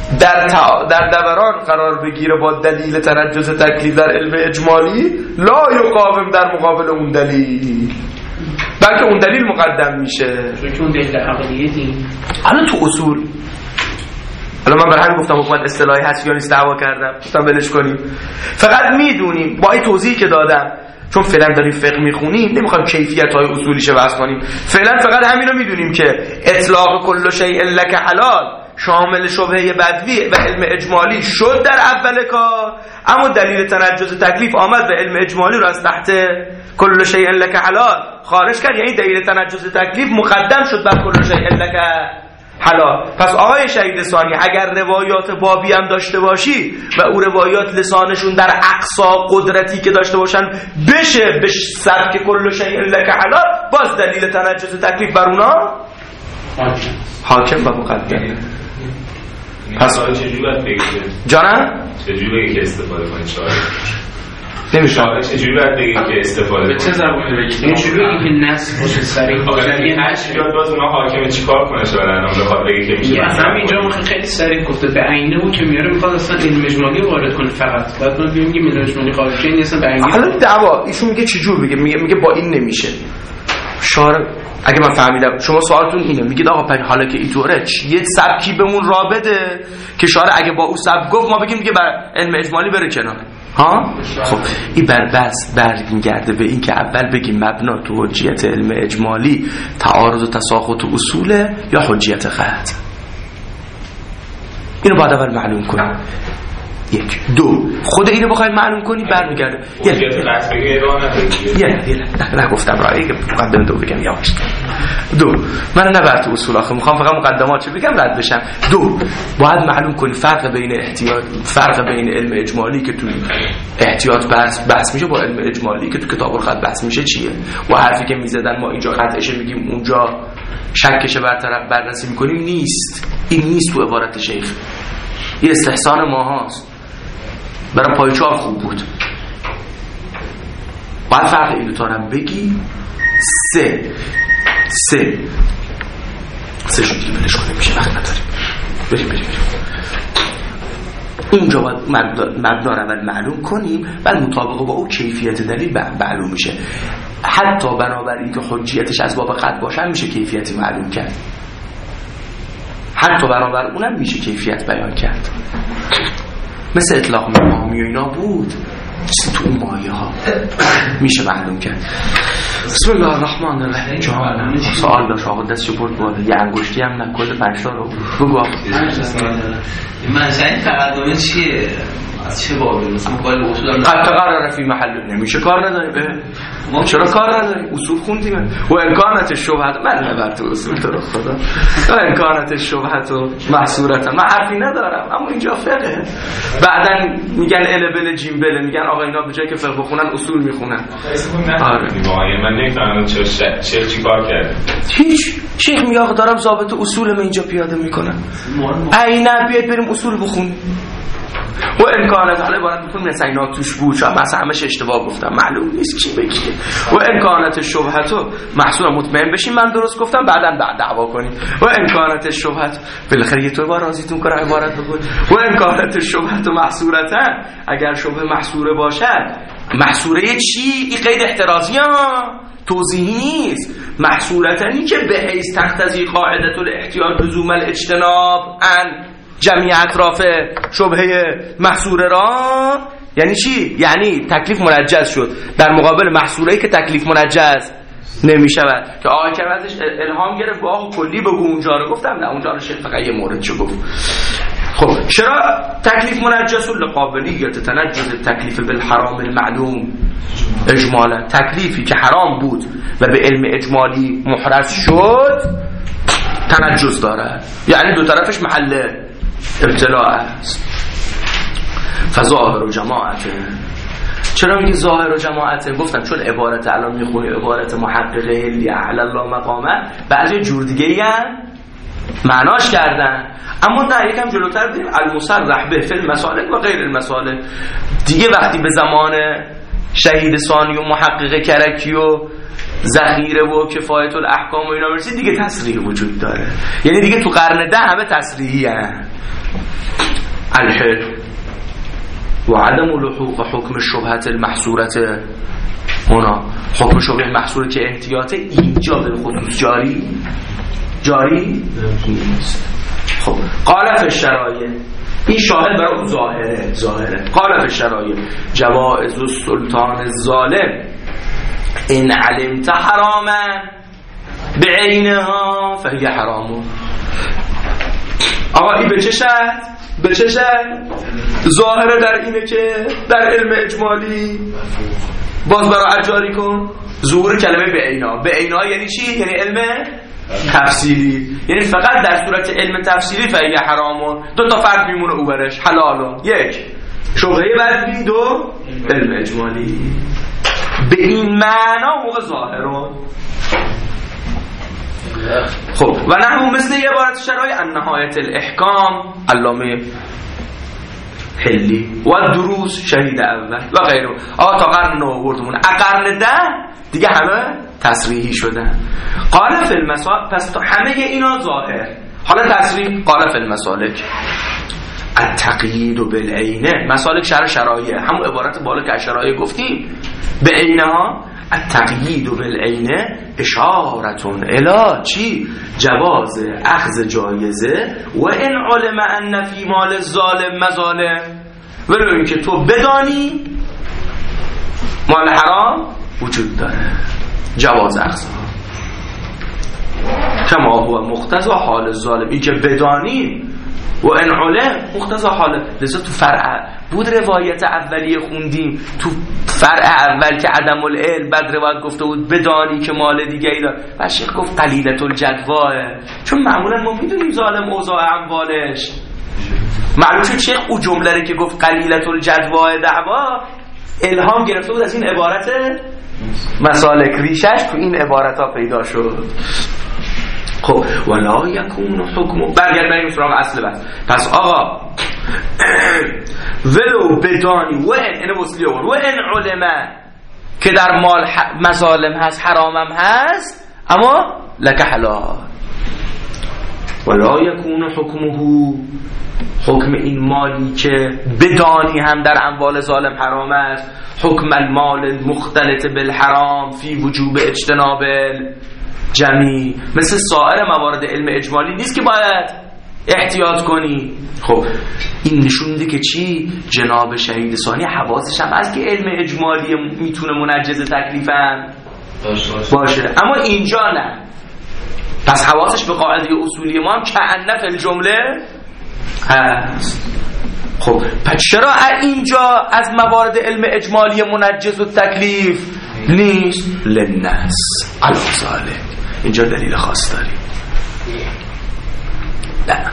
در تع... در دوران قرار بگیره با دلیل تنجز تکلیف در علم اجمالی، لا یقاوم در مقابل اون دلیل، بلکه اون دلیل مقدم میشه. چون اون دلیل عقلیتی الان تو اصول، الان من برای همین گفتم حکومت اصطلاحی هست یا نیست دعوا کردم، گفتم ولش کنیم. فقط میدونیم با این توضیحی که دادم، چون فعلا داریم فقه میخونیم نمیخوایم کیفیت‌های اصولیش بحث کنیم، فعلا فقط همین رو میدونیم که اطلاق کل شیء لک حلال شامل شبهه بدوی و علم اجمالی شد در اول کار، اما دلیل تنجز تکلیف آمد و علم اجمالی رو از تحت کل شیء لک حلال خارج کرد. یعنی دلیل تنجز تکلیف مقدم شد بر کل شیء لک حلال. پس آقای شهید ثانی اگر روایات بابی هم داشته باشی و او روایات لسانشون در اقصا قدرتی که داشته باشن بشه به سبک کل شیء لک حلال، باز دلیل تنجز تکلیف بر اونا حاکم و مقدم. پس آقای چجوری باید بگید؟ جانم؟ چجوری بگید که استفاده کنید شاید؟ نمیشه. آقای چجوری باید بگید که استفاده کنید؟ به چه زبانی بگید؟ این شروع این که نصف باشه سریع باشه. آقای هشت بیاد باز اونا حاکمه چیکار کنه شاید الان بخواد بگید که میشه؟ اصلا اینجا مخی خیلی سریع گفته به عینه بود که میاره میخواد اصلا علم اجمالی وارد کنه فقط. بعد ما میگیم علم اجمالی خارج شه، این اصلا به عینه. حالا دعوا ایشون میگه چجور بگه، میگه میگه با این نمیشه. شارع اگه من فهمیدم شما سوالتون اینه، میگید آقا پس حالا که اینطوره یه سبکی بهمون را بده که شارع اگه با او سبک گفت ما بگیم دیگه بر علم اجمالی بره کنار. ها خب این بر بس برمیگرده به این که اول بگیم مبنا تو حجیت علم اجمالی تعارض و تساقط و اصوله یا حجیت قطع. اینو بعد اول معلوم کنیم. یک دو خود اینو بخواید معلوم کنی برمیگرده یه قطع بگی راه نداره. یه نه نگفتم راه که مقدمه دو بگم یواش. دو من نبرت اصول آخه میخوام فقط مقدمات چه بگم رد بشم. دو باید معلوم کنی فرق بین احتیاط فرق بین علم اجمالی که تو احتیاط بحث بحث میشه با علم اجمالی که تو کتاب الخط بحث میشه چیه. و حرفی که میزدن ما اینجا قطعش میگیم اونجا شکش برطرف بررسی میکنیم نیست. این نیست تو عبارت شیخ. این استحسان ما هست. برای پایچه‌ها خوب بود. باید فرق این دوتا رو بگی. سه سه سه شو دیگه بلش کنیم میشه، وقت نداریم. بریم بریم بریم اونجا باید مبنا رو اول معلوم کنیم، بعد مطابق با او کیفیت دلیل معلوم میشه. حتی بنابراین که حجیتش از باب قطع باشه میشه کیفیتی معلوم کرد. حتی بنابر اونم میشه کیفیت بیان کرد. مثل اطلاق مقامی و اینا بود، تو اون مایه ها میشه معلوم کرد. بسم الله الرحمن الرحیم. جان سوال داشت آقا دستشو برد بالا، یه انگشتی هم نه کل پنجتا رو بگو آقا. منشأ تقدم چیه؟ از چه بابی؟ مثلا قال اصول قطع قرار فی محل نمیشه کار نداریم. ما چرا کار نداریم؟ اصول خوندیم و امکانات شبهت من نبر تو اصول تو رو خدا و امکانات شبهت و محصورت من حرفی ندارم، اما اینجا فقه. بعدن میگن ال بل جیم بل، میگن آقا اینا به جای که فقه بخونن اصول میخونن. آره من نمیفهمم چه چه چیکار کرد. هیچ شیخ میگه آقا دارم ضابط اصول من اینجا پیاده میکنم. عیناً بیاید بریم اصول بخونیم. و امکانات حالا باید بکنم مثلا اینا توش بود، شاید مثلا همش اشتباه گفتم معلوم نیست چی بگیم. و امکانات شبهتو محصول مطمئن بشین من درست گفتم، بعدن بعد دعوا کنیم. و امکانات شبهت بالاخره یه طور با راضیتون کنه عبارت بگید. و امکانات شبهت و محصورتا اگر شبهه محصوره باشد، محصوره چی؟ این قید احترازی ها توضیحی نیست. محصورتنی که به حیث تقتضی قاعدة الاحتیاط لزوم الاجتناب ان جمعی اطراف شبهه محصوره را، یعنی چی؟ یعنی تکلیف منجز شد در مقابل محصوره‌ای که تکلیف منجز نمی شود که آقای کرمتش الهام گرفت با آقا کلی بگو اونجا رو گفتم نه اونجا رو شیخ فقط یه مورد چه گفت. خب چرا تکلیف منجز لقابلیت تنجز تکلیف بالحرام المعلوم اجمالا؟ تکلیفی که حرام بود و به علم اجمالی محرز شد تنجز داره، یعنی دو طرفش محل ابتلاع است. فظاهر و جماعته. چرا میگی ظاهر و جماعته؟ گفتم چون عبارت الان میخونی عبارت محققه هلی اعلی الله مقامه بعضی جور دیگه ای معناش کردن، اما نه یکم جلوتر بریم المصرح به فی المسالک و غیر المسالک. دیگه وقتی به زمان شهید ثانی و محقق کرکی و ذخیره و کفایت الاحکام و اینا برسید دیگه تصریح وجود داره، یعنی دیگه تو قرن ده همه تصریحی هست. الحل و عدم لحوق حکم شبهت المحصورت هنا. حکم شبه محصور که احتیاط اینجا به خصوص جاری جاری نیست. خب قال فی الشرایع، این شاهد برای اون ظاهره ظاهره قال فی الشرایع جواز السلطان الظالم ان علمت حراما بعینها فهی حرام. آقا این به چه شرط؟ به چه شرط؟ ظاهره در اینه که در علم اجمالی باز برای جاری کن ظهور کلمه بعینها. بعینها یعنی چی؟ یعنی علم تفصیلی، یعنی فقط در صورت علم تفصیلی فهی حرامون. دو تا فرق میمونه او برش حلالو، یک شبهه بدوی، دو علم اجمالی. به این معنا موقع ظاهرون. خب و نحو مثل عبارت شرایع النهایت الاحکام علامه حلی و دروس شهید اول و غیره. آقا تا قرن نو بردمون قرن ده دیگه همه تصریحی شدن. قال فی المسالک، پس همه اینا ظاهر. حالا تصریح قال فی المسالک التقیید بالعینه. مسالک شرح شرایع، همون عبارت بالا که شرایع گفتیم. به عینها التقیید بالعینه اشارتون الی چی؟ جواز اخذ جایزه و ان علم ان فی مال الظالم مظالم، ولو اینکه تو بدانی مال حرام وجود داره، جواز اخذها کما هو مقتضا حال الظالم، این که بدانی و ان علم مقتضا حال. لذا تو فرع بود روایت اولیه خوندیم، تو فرع اول که عدم العلم بعد روایت گفته بود بدانی که مال دیگه ای داره و شیخ گفت قلیلت الجدواه، چون معمولا ما میدونیم ظالم اوضاع اموالش. معلوم شد شیخ او جمله که گفت قلیلت الجدواه دعوا الهام گرفته بود از این عبارت مسالک، ریشش تو این عبارت ها پیدا شد. خب ولا یکون حکم، برگرد بریم سراغ اصل بس. پس آقا ولو بدانی و ان اینه وصلی و و ان علمه که در مال مظالم هست حرامم هست اما لک حلال. ولا یکون حکمه، حکم این مالی که بدانی هم در اموال ظالم حرام است، حکم المال المختلط بالحرام فی وجوب اجتناب جمعی، مثل سایر موارد علم اجمالی نیست که باید احتیاط کنی. خب این نشون میده که چی؟ جناب شهید ثانی حواسش هم از که علم اجمالی میتونه منجز تکلیف هم باشه، اما اینجا نه. پس حواسش به قاعده اصولی ما هم کأن فی الجمله هست. خب پس چرا اینجا از موارد علم اجمالی منجز و تکلیف نیست؟ للناس علی ذالک. اینجا دلیل خاص داریم. نه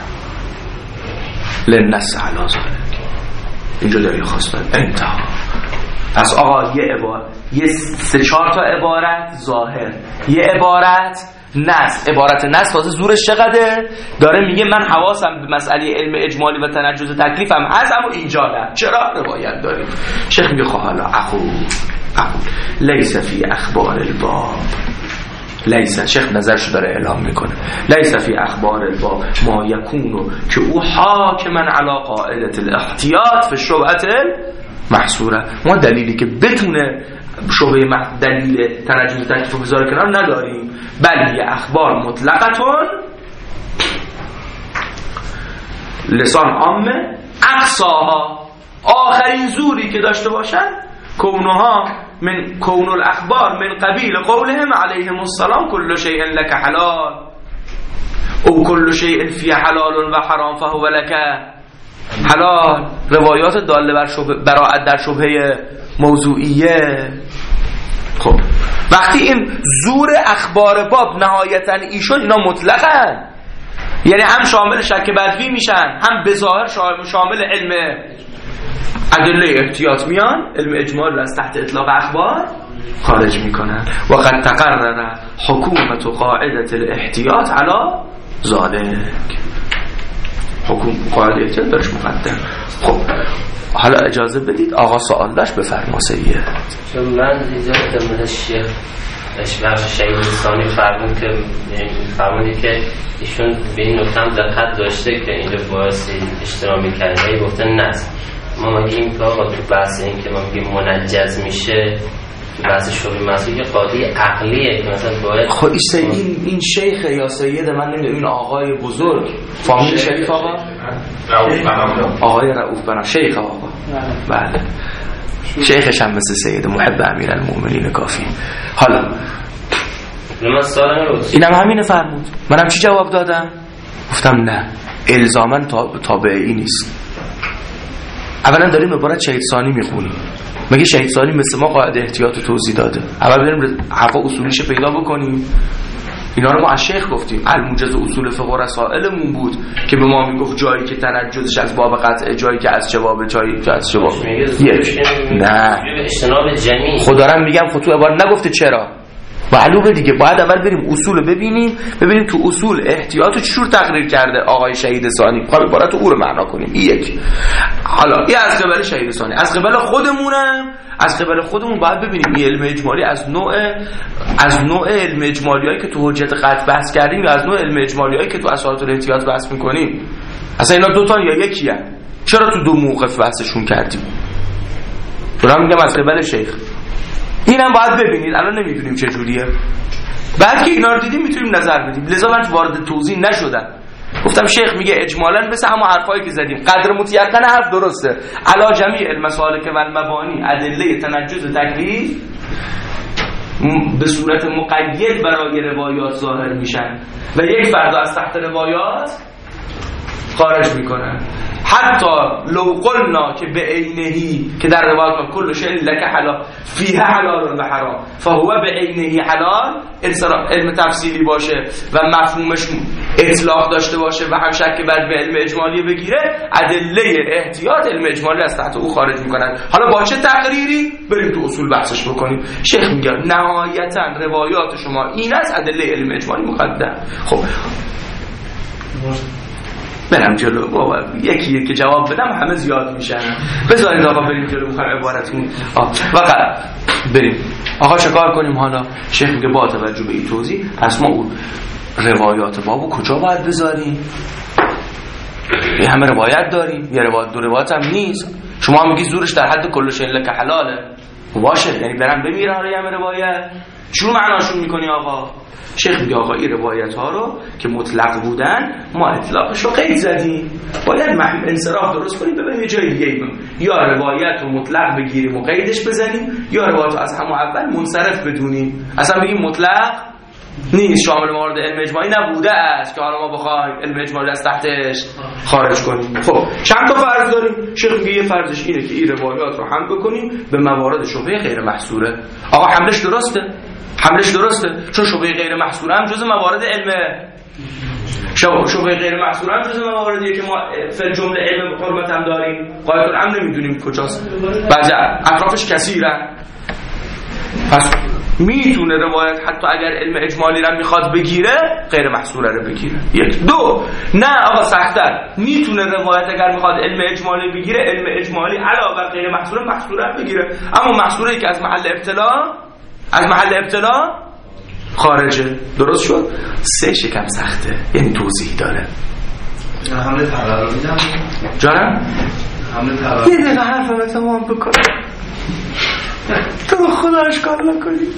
للناس علی ذالک، اینجا دلیل خاص داریم. انتها. پس آقا یه عبارت، یه سه چهار تا عبارت ظاهر، یه عبارت نص. عبارت نص واسه زورش چقدره؟ داره میگه من حواسم به مسئله علم اجمالی و تنجز تکلیفم هست اما اینجا نه. چرا؟ روایت داریم. شیخ میگه خب حالا اخو اخو لیس فی اخبار الباب، لیس، شیخ نظرشو داره اعلام میکنه، لیس فی اخبار الباب ما یکونو که او حاکما علی قاعده الاحتیاط فی شبهت محصوره. ما دلیلی که بتونه شبهه دلیل تنجز تکلیف و بذاره کنار نداریم، بل یه اخبار مطلقتون لسان عامه اقصاها، آخرین زوری که داشته باشن کونها من کون الاخبار من قبیل قولهم علیهم السلام کل شیء لک حلال او کل شیء فی حلال و حرام فهو لک حلال. روایات داله بر شبه براءت در شبهه موضوعیه. خب وقتی این زور اخبار باب نهایتا ایشون اینا مطلقن، یعنی هم شامل شک بدوی میشن، هم به ظاهر شامل علم ادله احتیاط میان، علم اجمال از تحت اطلاق اخبار خارج میکنن. و قد تقرر حکومت و قاعدت الاحتیاط علی ذالک، حکوم قاعده احتیاط برش مقدم. خب حالا اجازه بدید آقا سوال داشت بفرما سید. چون من اینجا خدمت شیخ بخش شهید ثانی فرمود که فرمودی که ایشون به این نکته هم دقت داشته که این باعث اشتباه می‌کرده، گفته نه ما میگیم که آقا تو بحث این که ما میگیم منجز میشه بحث شبه مسئول که قاضی عقلیه که مثلا باید خب این این شیخ یا سید من نمیدونم این آقای بزرگ فامیل شریف آقا آقای رؤوف بنا شیخ آقا بله شیخش هم مثل سید محب امیرالمومنین کافی. حالا اینم همینه فرمود، منم چی جواب دادم؟ گفتم نه الزاماً تابعی نیست. اولا داریم عبارت شهید ثانی میخونیم، مگه شهید ثانی مثل ما قاعده احتیاط توضیح داده؟ اول بریم حرفا اصولیش پیدا بکنیم. اینا رو ما از شیخ گفتیم، الموجز اصول فقه و رسائلمون بود که به ما میگفت جایی که تنجزش از باب قطعه، جایی که از جواب، جایی که از جواب یک نه اجتناب جمی. خود دارم میگم خود تو عبارت نگفته چرا معلومه دیگه. باید اول بریم اصول ببینیم، ببینیم تو اصول احتیاط چجور تقریر کرده آقای شهید ثانی، خب عبارت او رو معنا کنیم. این یک. حالا این از قبل شهید ثانی، از قبل خودمونم از قبل خودمون باید ببینیم این علم اجمالی از نوع از نوع علم اجمالیایی که تو حجت قطع بحث کردیم یا از نوع علم اجمالیایی که تو اساسات الاحتیاط بحث میکنیم. اصلا اینا دو تا یا یکی هست، چرا تو دو موقف بحثشون کردیم؟ دارم میگم از قبل شیخ. اینم باید ببینید، الان نمیدونیم چه جوریه. بعد که اینا رو دیدیم میتونیم نظر بدیم. لذا من وارد توضیح نشدم، گفتم شیخ میگه اجمالاً مثل همون حرفایی که زدیم قدر متیقن حرف درسته، علا جمیع المسالک و المبانی ادله تنجز تکلیف به صورت مقید برای روایات ظاهر میشن و یک فرد از تحت روایات خارج میکنن. حتی لو قلنا که به عینهی که در روایات کل شیء لک حلال فیه حلال و حرام فهو به عینهی حلال، علم تفصیلی باشه و مفهومش اطلاق داشته باشه و هم شک بعد به علم اجمالی بگیره، ادله احتیاط علم اجمالی از تحت او خارج میکنن. حالا با چه تقریری بریم تو اصول بحثش بکنیم. شیخ میگه نهایتا روایات شما این است، ادله علم اجمالی مقدم. خب برم جلو بابا، یکی یکی جواب بدم همه زیاد میشن. بذارید آقا بریم جلو، میخوام عبارتمون فقط بریم. آقا چکار کنیم حالا؟ شیخ میگه با توجه به این توضیح پس ما اون روایات بابو کجا باید بذاریم؟ یه همه روایت داریم، یه روایت دو روایت هم نیست. شما هم میگی زورش در حد کل شیء لک حلاله، باشه یعنی برم بمیرن آره یه همه روایت چون معناشون میکنی آقا؟ شیخ میگه آقا این روایت ها رو که مطلق بودن ما اطلاقش رو قید زدیم، باید انصراف درست کنیم ببینیم یه جای دیگه ایم. یا روایت رو مطلق بگیریم و قیدش بزنیم، یا روایت رو از همون اول منصرف بدونیم اصلا بگیم مطلق نیست، شامل موارد علم اجمالی نبوده است که حالا ما بخوایم علم اجمالی از تحتش خارج کنیم. خب چند تا فرض داریم؟ شیخ میگه یه فرضش اینه که این روایات رو حمل بکنیم به موارد شبهه غیر محصوره. آقا حملش درسته؟ حملش درسته چون شبهه غیر محصوره هم جزء موارد علمه. شبهه غیر محصوره هم جزء مواردیه که ما فل جمله علم به حرمت هم داریم، قایت الامر نمیدونیم کجاست، بعضی اطرافش کثیرن. پس میتونه روایت حتی اگر علم اجمالی رو میخواد بگیره غیر محصوره رو بگیره. یک. دو، نه آقا سخت‌تر، میتونه روایت اگر میخواد علم اجمالی بگیره علم اجمالی علاوه بر غیر محصوره محصوره رو بگیره، اما محصوره که از محل ابتلا از محل ابتلا خارجه. درست شد؟ سه شکم سخته، یعنی توضیح داره. حمله تبر رو میدم جانم؟ حمله تبر یه دقیقه حرفم تمام بکن تو خدا اشکال نکنی.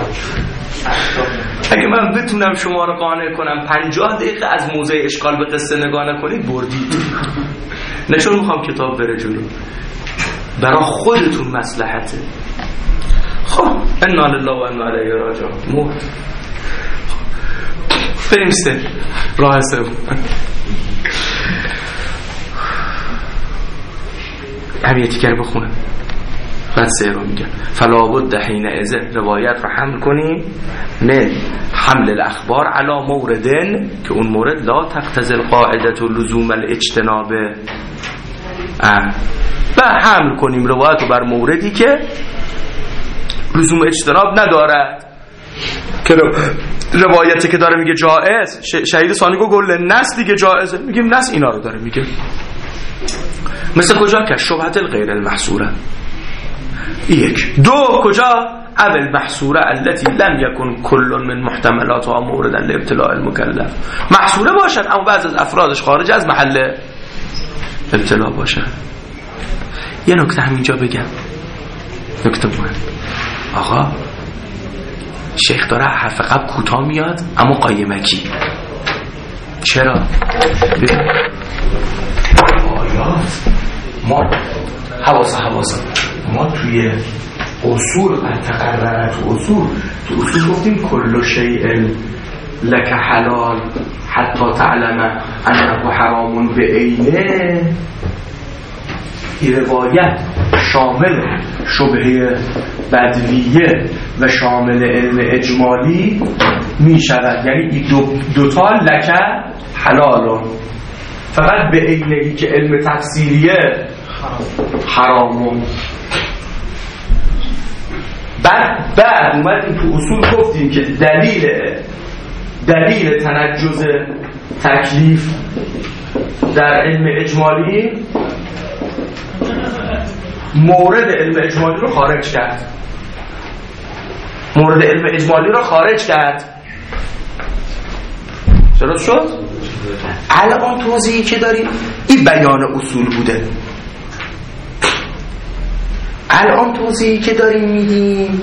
اگه من بتونم شما رو قانع کنم پنجاه دقیقه از موضع اشکال به قصه نگاه نکنید بردید. نشون میخوام کتاب بره جلو، برای خودتون مصلحته. خب انا لله و انا الیه راجعون. موت بریم سه راه سوم. همین تیکر بخونم بعد سه رو میگم. فلا بد حین اذ روایت رو حمل کنیم من حمل الاخبار علی موردن که اون مورد لا تقتضی القاعده لزوم الاجتناب، و حمل کنیم روایت رو بر موردی که لزوم اجتناب ندارد. که روایتی که داره میگه جائز، شهید ثانی گو گل نس دیگه جائزه، میگیم نس اینا رو داره میگه. مثل کجا؟ که شبهت الغیر المحصوره. یک. دو، کجا؟ او المحصوره التي لم يكن كل من محتملاتها موردا لابتلاء المکلف. محصوره باشد اما بعض از افرادش خارج از محل ابتلا باشد. یه نکته همینجا بگم، نکته مهم. آقا شیخ داره حرف قبل کوتاه میاد اما قایمکی. چرا؟ آیا ما حواس حواس ما توی اصول تقررت اصول تو اصول گفتیم کل شیء لک حلال حتی تعلم انه حرام به عینه. این روایت شامل شبهه بدویه و شامل علم اجمالی می شود، یعنی این دو دوتا لکه حلالون، فقط به عینه‌ای که علم تفسیریه حرامون. بعد بعد اومدیم تو اصول گفتیم که دلیل دلیل تنجز تکلیف در علم اجمالی مورد علم اجمالی رو خارج کرد مورد علم اجمالی رو خارج کرد چرا شد؟ الان توضیحی که داریم این بیان اصول بوده. الان توضیحی که داریم میدیم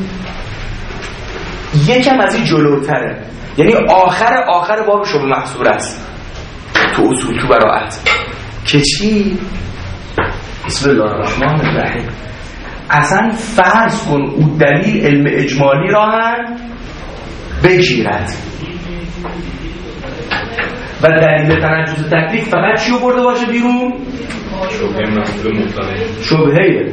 یکم از این جلوتره، یعنی آخر آخر باب شبه محصور است تو اصول، تو براءت که چی؟ بسم الله الرحمن الرحیم. اصلا فرض کن او دلیل علم اجمالی را هم بگیرد و دلیل تنجز تکلیف فقط چی رو برده باشه بیرون؟ شبهه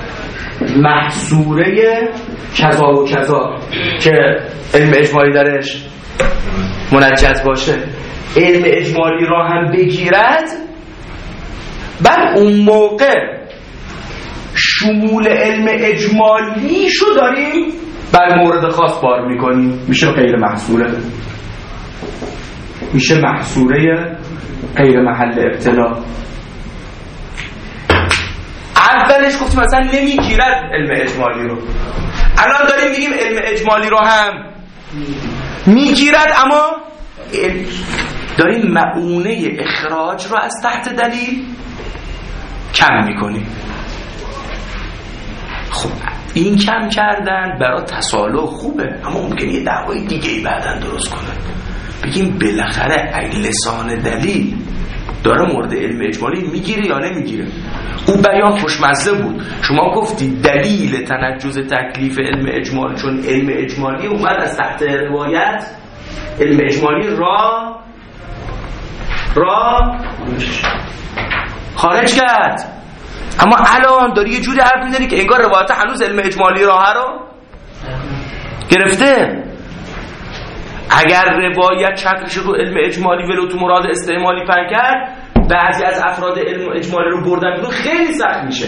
محصوره کذا و کذا که علم اجمالی درش منجز باشه، علم اجمالی را هم بگیرد. بعد اون موقع شمول علم اجمالی شو داریم بر مورد خاص بار میکنیم، میشه غیر محصوره، میشه محصوره غیر محل ابتلا. اولش گفتیم مثلا نمیگیرد علم اجمالی رو، الان داریم میگیم علم اجمالی رو هم میگیرد، اما داریم معونه اخراج رو از تحت دلیل کم میکنیم. خب این کم کردن برای تصالح خوبه، اما ممکنه یه دعوای دیگه ای بعدن درست کنه. بگیم بالاخره این لسان دلیل داره مورد علم اجمالی میگیره یا نمیگیره. او بیان خوشمزه بود، شما گفتی دلیل تنجز تکلیف علم اجمالی، چون علم اجمالی اومد از تحت روایت علم اجمالی را را خارج کرد. اما الان داری یه جوری حرف میزنی که انگار روایت هنوز علم اجمالی راه رو گرفته. اگر روایت چترش رو علم اجمالی ولو تو مراد استعمالی پن کرد، بعضی از افراد علم اجمالی رو بردن بیرون خیلی سخت میشه.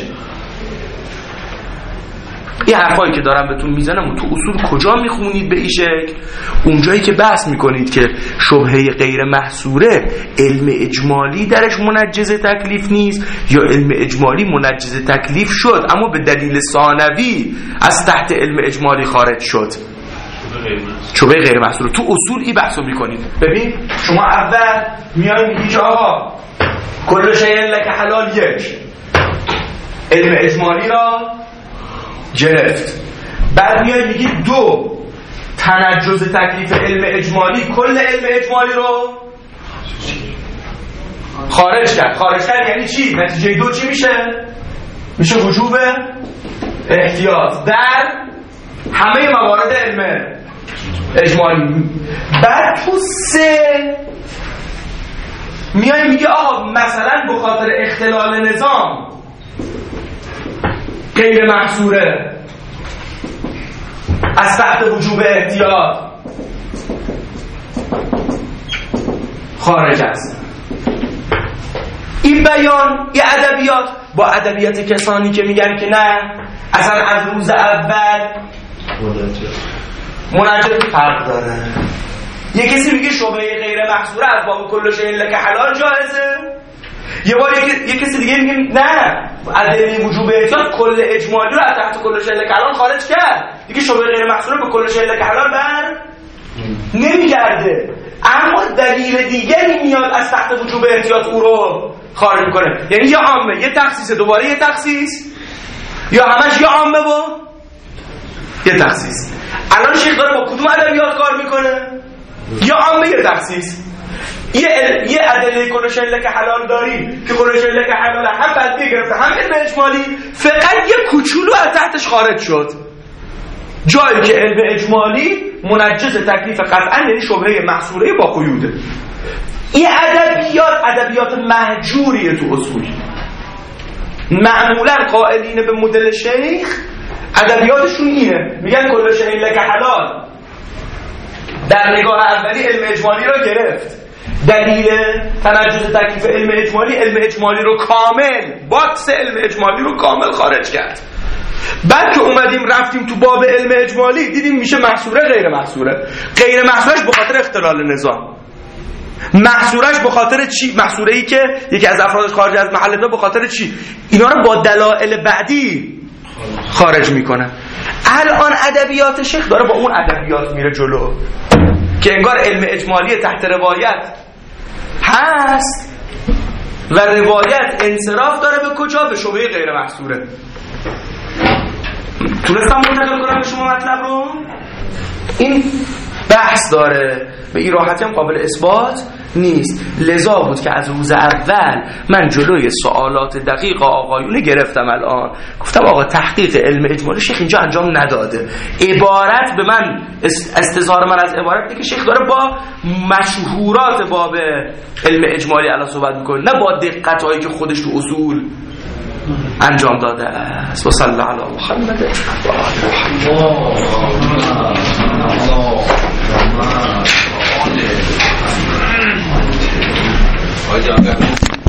این حرفایی که دارم بهتون میزنم تو اصول کجا میخونید به این شکل؟ اونجایی که بحث میکنید که شبهه غیر محصوره علم اجمالی درش منجز تکلیف نیست یا علم اجمالی منجز تکلیف شد اما به دلیل ثانوی از تحت علم اجمالی خارج شد، شبهه غیر محصوره. تو اصول این بحثو میکنید. ببین شما اول میای میگی که آقا کل شیء لک حلال یک، علم اجمالی را گرفت. بعد میای میگی دو، تنجز تکلیف علم اجمالی کل علم اجمالی رو خارج کرد. خارج کرد یعنی چی؟ نتیجه دو چی میشه؟ میشه وجوب احتیاط در همه موارد علم اجمالی. بعد تو سه میای میگه آقا مثلا به خاطر اختلال نظام غیر محصوره از تحت وجوب احتیاط خارج است. این بیان یه ادبیات با ادبیات کسانی که میگن که نه اصلا از روز اول منجز فرق داره. یه کسی میگه شبهه غیر محصوره از باب کل شیء لک حلال جایزه، یه بار یه کسی دیگه میگه نه ادله وجوب احتیاط کل اجمالی رو از تحت کل شله کلام خارج کرد دیگه شبهه غیر محصوره به کل شله کلام بر نمیگرده، اما دلیل دیگری میاد از تحت وجوب احتیاط او رو خارج میکنه. یعنی یه عامه یه تخصیص دوباره یه تخصیص، یا همش یه عامه و یه تخصیص. الان شیخ داره با کدوم ادبیات کار میکنه؟ یه عامه یه تخصیص. یه ال... یه ادله کل شله که حلال داریم که کل شله که حلال هم بدبی گرفته هم علم اجمالی، فقط یه کوچولو از تحتش خارج شد، جایی که علم اجمالی منجز تکلیف قطعا یعنی شبهه محصوره با قیوده. این ادبیات ادبیات مهجوریه تو اصول. معمولا قائلین به مدل شیخ ادبیاتشون اینه، میگن کل شله که حلال در نگاه اولی علم اجمالی رو گرفت، دلیل تنجز تکلیف علم اجمالی علم اجمالی رو کامل، باکس علم اجمالی رو کامل خارج کرد. بعد که اومدیم رفتیم تو باب علم اجمالی دیدیم میشه محصوره غیر محصوره. غیر محصورش به خاطر اختلال نظام، محصورش به خاطر چی؟ محصوره‌ای که یکی از افرادش خارج از محل ابدا به خاطر چی؟ اینا رو با دلایل بعدی خارج میکنه. الان ادبیات شیخ داره با اون ادبیات میره جلو که انگار علم اجمالی تحت روایت هست و روایت انصراف داره به کجا؟ به شبهه غیر محصوره. تونستم منتقل کنم به شما مطلب رو؟ این بحث داره، به این راحتی هم قابل اثبات نیست. لذا بود که از روز اول من جلوی سوالات دقیق آقایون گرفتم. الان گفتم آقا تحقیق علم اجمالی شیخ اینجا انجام نداده. عبارت به من استظهار من از عبارت اینه که شیخ داره با مشهورات باب علم اجمالی الان صحبت میکنه، نه با دقت هایی که خودش تو اصول انجام داده است. و صلی الله علی محمد و آل محمد.